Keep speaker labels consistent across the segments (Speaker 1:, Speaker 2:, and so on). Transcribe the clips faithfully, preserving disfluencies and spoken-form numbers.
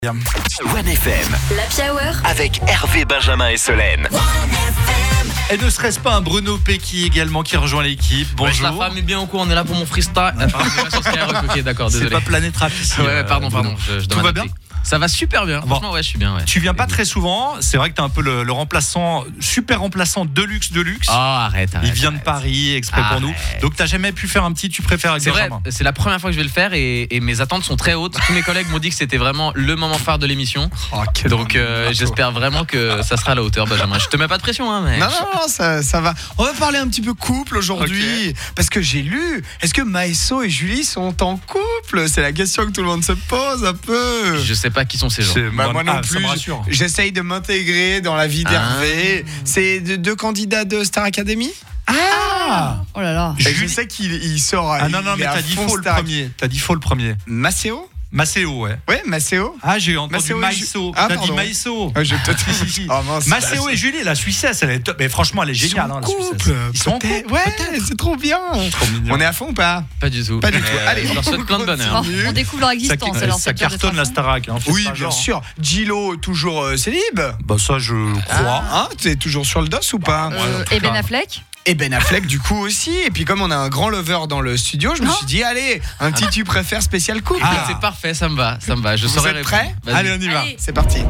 Speaker 1: One F M,
Speaker 2: l'Happy Hour
Speaker 1: avec Hervé, Benjamin et Solène.
Speaker 3: Et ne serait-ce pas un Bruno Pecky également qui rejoint l'équipe? Bonjour.
Speaker 4: La femme est bien au cours, on est là pour mon freestyle. Ah, pardon, sur Skyrock, ok, d'accord, désolé.
Speaker 3: C'est pas Planète Rap ici.
Speaker 4: Ouais, ouais, pardon, pardon. Je, je
Speaker 3: Tout
Speaker 4: dois
Speaker 3: va
Speaker 4: m'adapter.
Speaker 3: bien?
Speaker 4: Ça va super bien.
Speaker 3: Bon.
Speaker 4: Franchement, ouais, je suis bien. Ouais.
Speaker 3: Tu viens pas très souvent. C'est vrai que t'es un peu le, le remplaçant, super remplaçant de luxe de luxe.
Speaker 4: Oh, arrête, arrête.
Speaker 3: Il vient
Speaker 4: arrête.
Speaker 3: de Paris exprès pour nous.
Speaker 4: Arrête.
Speaker 3: Donc t'as jamais pu faire un petit tu préfères avec
Speaker 4: C'est vrai,
Speaker 3: Benjamin?
Speaker 4: c'est la première fois que je vais le faire et, et mes attentes sont très hautes. Tous mes collègues m'ont dit que c'était vraiment le moment phare de l'émission.
Speaker 5: Oh, quel
Speaker 4: Donc euh, j'espère vraiment que ça sera à la hauteur, Benjamin. Je te mets pas de pression, hein, mais.
Speaker 5: Non, non, non, ça, ça va. On va parler un petit peu couple aujourd'hui.
Speaker 3: Okay.
Speaker 5: Parce que j'ai lu, est-ce que Maeso et Julie sont en couple? C'est la question que tout le monde se pose un peu.
Speaker 4: Je sais pas qui sont ces gens.
Speaker 3: C'est-
Speaker 5: Bah, moi non
Speaker 3: ah, ça
Speaker 5: plus.
Speaker 3: me rassure.
Speaker 5: J'essaye de m'intégrer dans la vie d'Hervé.
Speaker 4: Ah.
Speaker 5: C'est de- deux candidats de Star Academy.
Speaker 3: Ah,
Speaker 2: Oh là là.
Speaker 5: Et je
Speaker 3: Julie-
Speaker 5: sais qu'il il sort.
Speaker 3: ah non,
Speaker 5: il
Speaker 3: non,
Speaker 5: est
Speaker 3: mais
Speaker 5: à
Speaker 3: t'as dit
Speaker 5: fond
Speaker 3: faux le
Speaker 5: Star-
Speaker 3: premier. T'as dit faux le premier.
Speaker 5: Maceo?
Speaker 3: Maceo, ouais.
Speaker 5: Ouais, Maceo.
Speaker 3: Ah, j'ai entendu
Speaker 5: Maceo et
Speaker 3: Maïso.
Speaker 5: Ju- Ah,
Speaker 3: T'as dit
Speaker 5: pardon.
Speaker 3: Maïso.
Speaker 5: Ah, je te Oh, mince.
Speaker 3: Maceo et Julie, la Suissesse, elle est top. Mais franchement, elle est
Speaker 5: Ils sont
Speaker 3: géniale,
Speaker 5: en
Speaker 3: hein, la
Speaker 5: couple.
Speaker 3: Suissesse. Ils sont en
Speaker 5: Peut-être.
Speaker 3: couple.
Speaker 5: Ouais, c'est trop bien.
Speaker 3: Trop mignon.
Speaker 5: On est à fond ou pas?
Speaker 4: Pas du tout.
Speaker 5: Pas du tout.
Speaker 4: Euh,
Speaker 5: Allez,
Speaker 4: je leur souhaite plein de bonheur.
Speaker 2: Oh, on découvre leur
Speaker 3: Ça,
Speaker 2: existence.
Speaker 3: ça
Speaker 2: alors, ça dure de
Speaker 3: cartonne la
Speaker 2: façon.
Speaker 3: Starac. Hein, faut
Speaker 5: Oui,
Speaker 3: pas
Speaker 5: bien
Speaker 3: genre.
Speaker 5: sûr. Gilo, toujours euh, célib.
Speaker 3: Bah ça, je crois.
Speaker 5: Hein, t'es toujours sur le dos ou pas?
Speaker 3: Ouais,
Speaker 2: Euh,
Speaker 3: en tout
Speaker 2: et Ben
Speaker 3: cas.
Speaker 2: Affleck.
Speaker 5: Et Ben Affleck du coup aussi. Et puis comme on a un grand lover dans le studio, je me
Speaker 2: Oh.
Speaker 5: suis dit allez, un petit tu préfères spécial couple.
Speaker 3: Ah.
Speaker 4: C'est parfait, ça me va, ça me va. Je
Speaker 5: Vous
Speaker 4: saurais
Speaker 5: êtes
Speaker 4: répondre.
Speaker 5: prêts?
Speaker 4: Vas-y.
Speaker 3: Allez, on y va.
Speaker 2: Allez.
Speaker 5: C'est parti.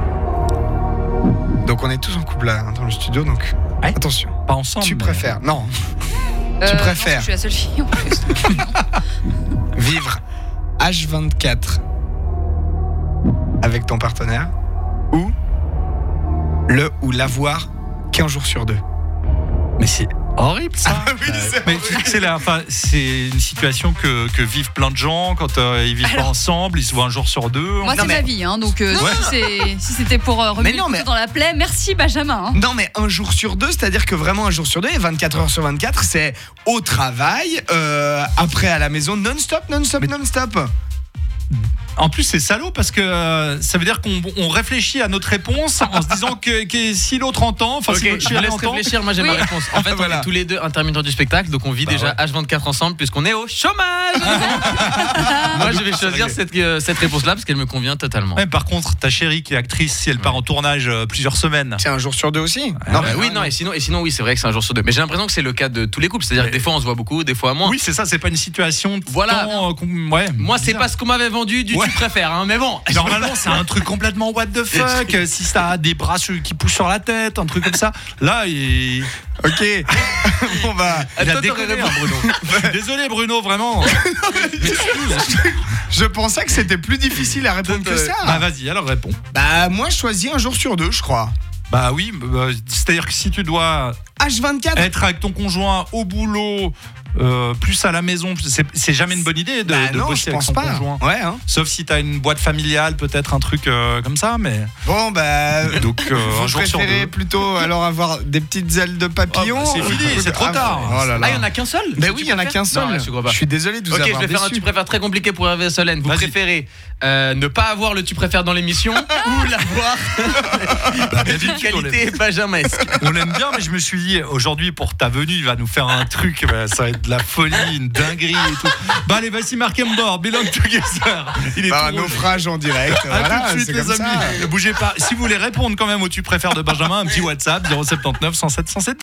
Speaker 5: Donc on est tous en couple là hein, dans le studio, donc
Speaker 3: Ouais.
Speaker 5: attention.
Speaker 3: Pas ensemble.
Speaker 5: Tu
Speaker 3: mais-
Speaker 5: préfères Non.
Speaker 2: Euh, non,
Speaker 5: préfères.
Speaker 2: Je suis la seule fille en plus.
Speaker 5: Vivre H vingt-quatre avec ton partenaire ou le ou l'avoir qu'un jour sur deux.
Speaker 3: Mais c'est horrible ça.
Speaker 5: Ah oui, c'est
Speaker 3: Mais tu sais que c'est la, enfin, c'est une situation que, que vivent plein de gens quand euh, ils vivent pas ensemble, ils se voient un jour sur deux.
Speaker 2: Moi,
Speaker 5: Non,
Speaker 2: c'est
Speaker 5: mais-
Speaker 2: ma vie, hein, donc euh,
Speaker 3: Ouais.
Speaker 2: si, c'est- si c'était pour euh, remuer
Speaker 5: Mais non,
Speaker 2: le
Speaker 5: mais-
Speaker 2: couteau dans la plaie, merci Benjamin. hein.
Speaker 5: Non mais un jour sur deux, c'est-à-dire que vraiment un jour sur deux et vingt-quatre heures sur vingt-quatre, c'est au travail, euh, après à la maison, non-stop, non-stop,
Speaker 3: Mais-
Speaker 5: non-stop.
Speaker 3: En plus, c'est salaud parce que euh, ça veut dire qu'on on réfléchit à notre réponse en se disant que, que si l'autre entend, enfin si
Speaker 4: Ok,
Speaker 3: notre
Speaker 4: je
Speaker 3: chérie
Speaker 4: laisse
Speaker 3: entend.
Speaker 4: réfléchir, moi j'ai ma
Speaker 2: Oui.
Speaker 4: réponse. En fait,
Speaker 5: Voilà.
Speaker 4: on est tous les deux intermittents du spectacle, donc on vit
Speaker 3: Bah
Speaker 4: déjà
Speaker 3: ouais.
Speaker 4: H vingt-quatre ensemble puisqu'on est au chômage. Moi je vais choisir cette, euh, cette réponse-là parce qu'elle me convient totalement.
Speaker 3: Ouais, par contre, ta chérie qui est actrice, si elle part en tournage euh, plusieurs semaines.
Speaker 5: C'est un jour sur deux aussi.
Speaker 4: Non, bah oui, non, et sinon, et sinon, oui, c'est vrai que c'est un jour sur deux. Mais j'ai l'impression que c'est le cas de tous les couples. C'est-à-dire
Speaker 3: Mais-
Speaker 4: que des fois on se voit beaucoup, des fois moins.
Speaker 3: Oui, c'est ça, c'est pas une situation.
Speaker 4: Voilà.
Speaker 3: tant, euh, qu'on- ouais,
Speaker 4: Moi, c'est
Speaker 3: bizarre.
Speaker 4: pas ce qu'on m'avait vendu du
Speaker 3: Ouais.
Speaker 4: tu préfères, hein, mais bon.
Speaker 3: Normalement, c'est un truc complètement what the fuck. euh, Si ça a des bras sur- qui poussent sur la tête, un truc comme ça. Là, il,
Speaker 5: Ok. On va.
Speaker 3: il a
Speaker 4: Toi, t'aurais
Speaker 3: déconné,
Speaker 4: répondu.
Speaker 3: hein, Bruno. Je suis désolé, Bruno, vraiment.
Speaker 5: Je pensais que c'était plus difficile à répondre que ça.
Speaker 3: Bah, vas-y, alors réponds.
Speaker 5: Bah moi je choisis un jour sur deux, je crois.
Speaker 3: Bah oui, bah, c'est-à-dire que si tu dois
Speaker 5: H vingt-quatre.
Speaker 3: être avec ton conjoint au boulot, euh, plus à la maison, c'est, c'est jamais une bonne idée de,
Speaker 5: Bah
Speaker 3: de
Speaker 5: non,
Speaker 3: bosser
Speaker 5: je
Speaker 3: avec
Speaker 5: pense
Speaker 3: son
Speaker 5: pas.
Speaker 3: conjoint.
Speaker 5: Ouais. Hein.
Speaker 3: Sauf si t'as une boîte familiale, peut-être un truc euh, comme ça, mais
Speaker 5: Bon bah.
Speaker 3: donc euh,
Speaker 5: Vous
Speaker 3: un jour sur
Speaker 5: préférez
Speaker 3: deux.
Speaker 5: plutôt alors avoir des petites ailes de papillon?
Speaker 3: Oh, bah, c'est fini, c'est trop
Speaker 5: Ah,
Speaker 3: tard.
Speaker 5: Oh là là.
Speaker 4: Ah, il y en a qu'un seul?
Speaker 5: Mais
Speaker 4: Tu
Speaker 5: oui, il y en a
Speaker 4: préfères
Speaker 5: qu'un seul.
Speaker 4: Non, je crois pas.
Speaker 5: Je suis désolé de vous
Speaker 4: Ok, je
Speaker 5: avoir
Speaker 4: vais faire un
Speaker 5: déçu.
Speaker 4: tu préfères très compliqué pour Hervé et Solène. Vous
Speaker 3: Vas-y.
Speaker 4: préférez euh, ne pas avoir le tu préfères dans l'émission ou l'avoir d'une qualité benjaminesque?
Speaker 3: On l'aime bien, mais je me suis dit, aujourd'hui, pour ta venue, il va nous faire un truc, bah, ça va être de la folie, une dinguerie et tout. Bah allez, vas-y, Mark Embord, Belong Together. Il est
Speaker 5: Par un
Speaker 3: tout rouge.
Speaker 5: naufrage en direct.
Speaker 3: À
Speaker 5: Voilà,
Speaker 3: tout de
Speaker 5: c'est
Speaker 3: suite, les
Speaker 5: comme
Speaker 3: amis.
Speaker 5: ça.
Speaker 3: Ne bougez pas. Si vous voulez répondre quand même au tu préfères de Benjamin, un petit WhatsApp zéro sept neuf cent sept cent sept.